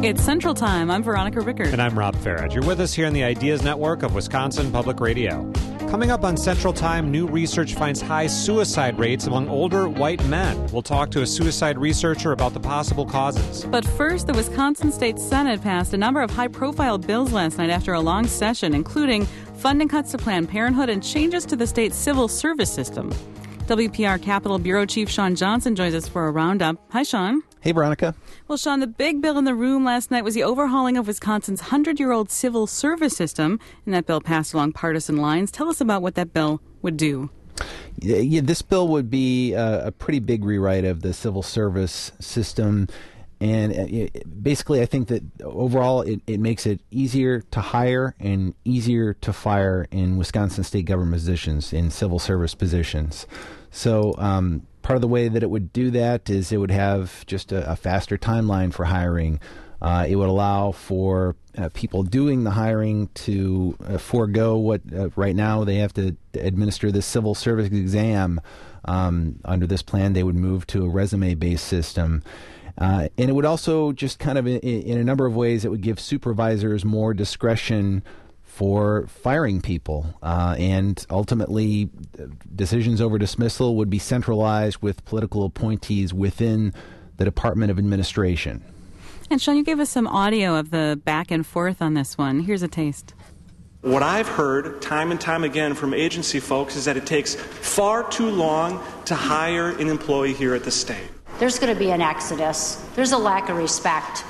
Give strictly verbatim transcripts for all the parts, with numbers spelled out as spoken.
It's Central Time. I'm Veronica Rickard. And I'm Rob Farad. You're with us here on the Ideas Network of Wisconsin Public Radio. Coming up on Central Time, new research finds high suicide rates among older white men. We'll talk to a suicide researcher about the possible causes. But first, the Wisconsin State Senate passed a number of high-profile bills last night after a long session, including funding cuts to Planned Parenthood and changes to the state's civil service system. W P R Capitol Bureau Chief Sean Johnson joins us for a roundup. Hi, Sean. Hey, Veronica. Well, Sean, the big bill in the room last night was the overhauling of Wisconsin's hundred-year-old civil service system, and that bill passed along partisan lines. Tell us about what that bill would do. Yeah, yeah this bill would be a, a pretty big rewrite of the civil service system. And it, basically, I think that overall it, it makes it easier to hire and easier to fire in Wisconsin state government positions, in civil service positions. So um, part of the way that it would do that is it would have just a, a faster timeline for hiring. Uh, it would allow for uh, people doing the hiring to uh, forego what uh, right now they have to administer this civil service exam. Um, under this plan, they would move to a resume-based system. Uh, and it would also just kind of, in, in a number of ways, it would give supervisors more discretion for firing people. Uh, and ultimately, decisions over dismissal would be centralized with political appointees within the Department of Administration. And Sean, you gave us some audio of the back and forth on this one. Here's a taste. What I've heard time and time again from agency folks is that it takes far too long to hire an employee here at the state. There's going to be an exodus. There's a lack of respect.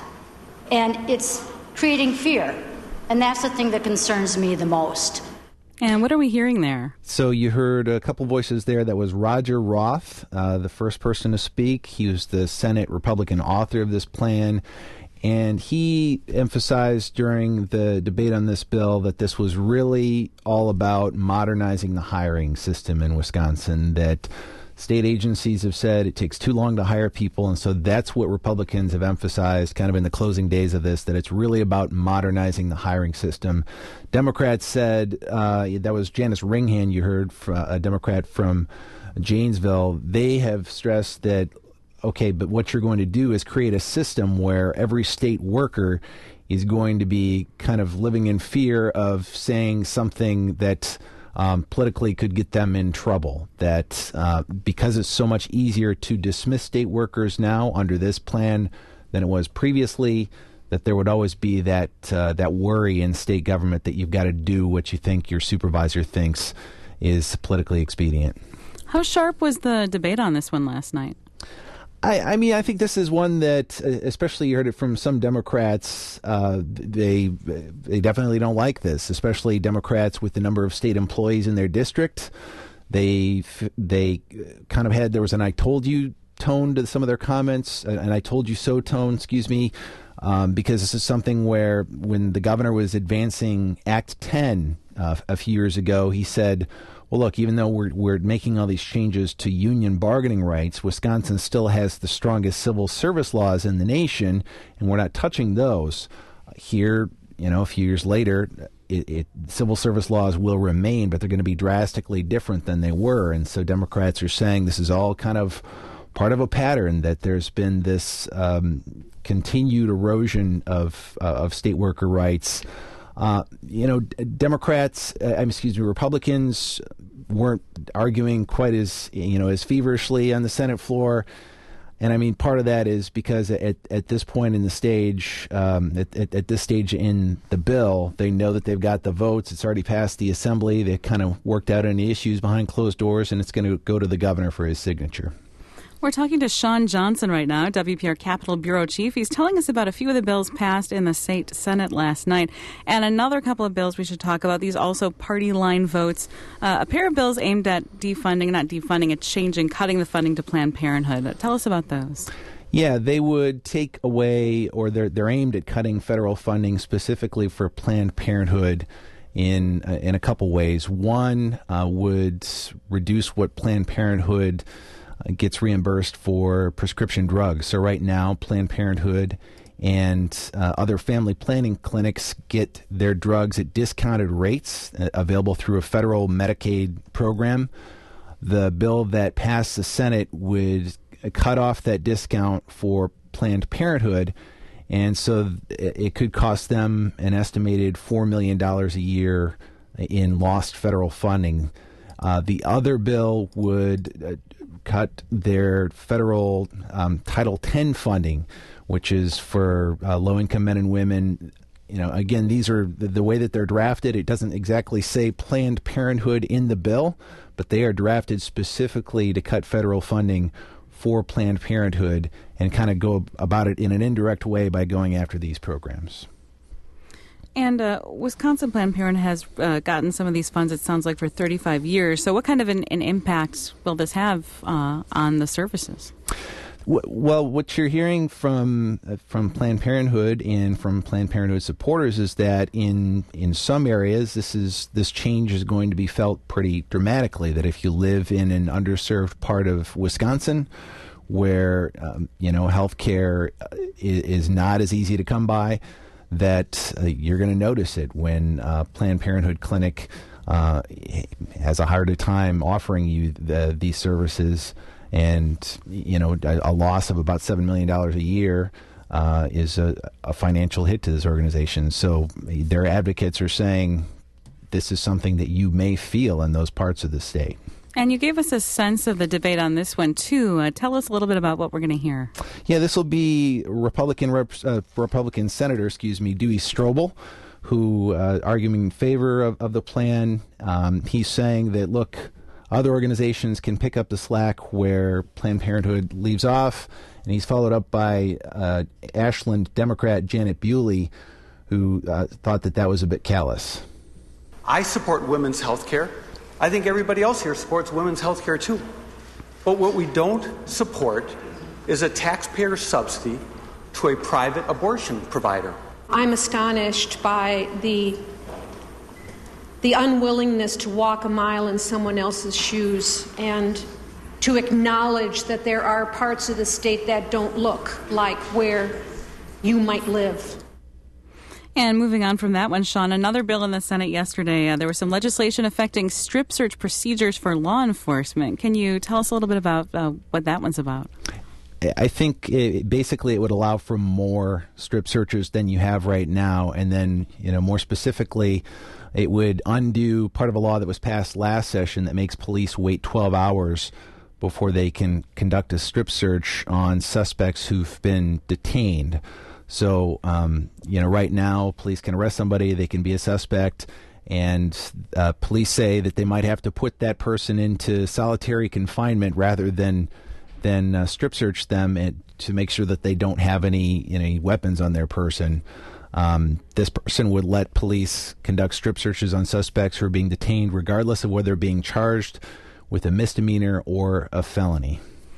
And it's creating fear. And that's the thing that concerns me the most. And what are we hearing there? So you heard a couple voices there. That was Roger Roth, uh, the first person to speak. He was the Senate Republican author of this plan. And he emphasized during the debate on this bill that this was really all about modernizing the hiring system in Wisconsin, that state agencies have said it takes too long to hire people, and so that's what Republicans have emphasized kind of in the closing days of this, that it's really about modernizing the hiring system. Democrats said, uh, that was Janice Ringhand you heard, from, a Democrat from Janesville, they have stressed that, okay, but what you're going to do is create a system where every state worker is going to be kind of living in fear of saying something that Um, politically could get them in trouble, that uh, because it's so much easier to dismiss state workers now under this plan than it was previously, that there would always be that uh, that worry in state government that you've got to do what you think your supervisor thinks is politically expedient. How sharp was the debate on this one last night? I, I mean, I think this is one that, especially you heard it from some Democrats, uh, they they definitely don't like this, especially Democrats with the number of state employees in their district. They they kind of had, there was an I told you tone to some of their comments, an I told you so tone, excuse me, um, because this is something where when the governor was advancing Act ten uh, a few years ago, he said, well, look, even though we're we're making all these changes to union bargaining rights, Wisconsin still has the strongest civil service laws in the nation, and we're not touching those. Here, you know, a few years later, it, it, civil service laws will remain, but they're going to be drastically different than they were. And so Democrats are saying this is all kind of part of a pattern, that there's been this um, continued erosion of uh, of state worker rights. Uh, you know, Democrats, uh, excuse me, Republicans weren't arguing quite as, you know, as feverishly on the Senate floor. And I mean, part of that is because at, at this point in the stage, um, at, at, at this stage in the bill, they know that they've got the votes. It's already passed the assembly. They kind of worked out any issues behind closed doors, and it's going to go to the governor for his signature. We're talking to Sean Johnson right now, W P R Capitol Bureau Chief. He's telling us about a few of the bills passed in the state Senate last night, and another couple of bills we should talk about. These also party line votes. Uh, a pair of bills aimed at defunding, not defunding, at changing, cutting the funding to Planned Parenthood. Tell us about those. Yeah, they would take away, or they're they're aimed at cutting federal funding specifically for Planned Parenthood in uh, in a couple ways. One uh, would reduce what Planned Parenthood gets reimbursed for prescription drugs. So right now, Planned Parenthood and uh, other family planning clinics get their drugs at discounted rates uh, available through a federal Medicaid program. The bill that passed the Senate would cut off that discount for Planned Parenthood And so it, it could cost them an estimated four million dollars a year in lost federal funding. Uh, the other bill would uh, cut their federal um, Title ten funding, which is for uh, low-income men and women. You know, again, these are the, the way that they're drafted. It doesn't exactly say Planned Parenthood in the bill, but they are drafted specifically to cut federal funding for Planned Parenthood and kind of go about it in an indirect way by going after these programs. And uh, Wisconsin Planned Parenthood has uh, gotten some of these funds, it sounds like, for thirty-five years. So what kind of an, an impact will this have uh, on the services? Well, what you're hearing from uh, from Planned Parenthood and from Planned Parenthood supporters is that in in some areas, this is this change is going to be felt pretty dramatically. That if you live in an underserved part of Wisconsin, where um, you know healthcare is, is not as easy to come by, that uh, you're going to notice it when uh, Planned Parenthood clinic uh, has a harder time offering you the, these services. And, you know, a, a loss of about seven million dollars a year uh, is a, a financial hit to this organization. So their advocates are saying this is something that you may feel in those parts of the state. And you gave us a sense of the debate on this one, too. Uh, tell us a little bit about what we're going to hear. Yeah, this will be Republican Rep, uh, Republican Senator, excuse me, Dewey Strobel, who uh, arguing in favor of, of the plan. Um, he's saying that, look, other organizations can pick up the slack where Planned Parenthood leaves off. And he's followed up by uh, Ashland Democrat Janet Bewley, who uh, thought that that was a bit callous. I support women's health care. I think everybody else here supports women's health care too. But what we don't support is a taxpayer subsidy to a private abortion provider. I'm astonished by the the unwillingness to walk a mile in someone else's shoes and to acknowledge that there are parts of the state that don't look like where you might live. And moving on from that one, Sean, another bill in the Senate yesterday, uh, there was some legislation affecting strip search procedures for law enforcement. Can you tell us a little bit about uh, what that one's about? I think it, basically it would allow for more strip searches than you have right now. And then, you know, more specifically, it would undo part of a law that was passed last session that makes police wait twelve hours before they can conduct a strip search on suspects who've been detained. So, um, you know, right now, police can arrest somebody, they can be a suspect, and uh, police say that they might have to put that person into solitary confinement rather than than uh, strip search them and, to make sure that they don't have any any weapons on their person. Um, this person would let police conduct strip searches on suspects who are being detained, regardless of whether they're being charged with a misdemeanor or a felony.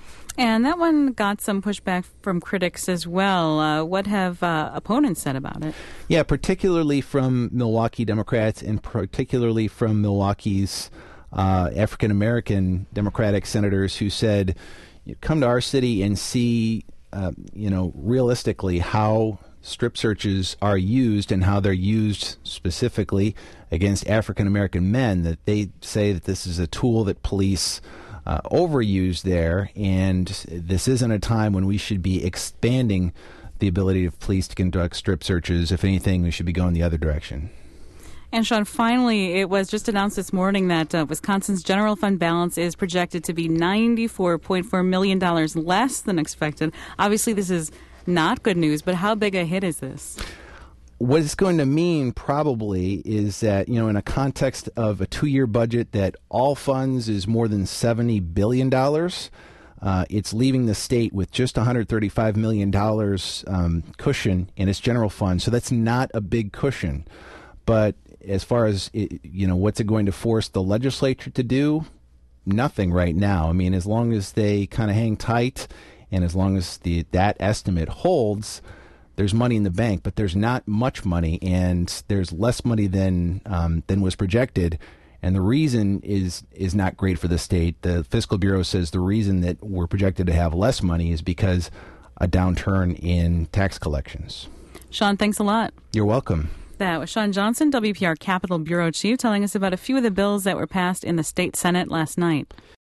And that one got some pushback from critics as well. Uh, what have uh, opponents said about it? Yeah, particularly from Milwaukee Democrats and particularly from Milwaukee's uh, African-American Democratic senators who said, come to our city and see, uh, you know, realistically how strip searches are used and how they're used specifically against African-American men, that they say that this is a tool that police uh, overuse there, and this isn't a time when we should be expanding the ability of police to conduct strip searches. If anything, we should be going the other direction. And Sean, finally, it was just announced this morning that uh, Wisconsin's general fund balance is projected to be ninety-four point four million dollars less than expected. Obviously, this is not good news, but how big a hit is this? What it's going to mean probably is that, you know, in a context of a two-year budget that all funds is more than seventy billion dollars, uh, it's leaving the state with just one hundred thirty-five million dollars um, cushion in its general fund. So that's not a big cushion. But as far as, it, you know, what's it going to force the legislature to do? Nothing right now. I mean, as long as they kind of hang tight and as long as the that estimate holds, there's money in the bank, but there's not much money, and there's less money than um, than was projected. And the reason is is not great for the state. The Fiscal Bureau says the reason that we're projected to have less money is because a downturn in tax collections. Sean, thanks a lot. You're welcome. That was Sean Johnson, W P R Capitol Bureau Chief, telling us about a few of the bills that were passed in the state Senate last night.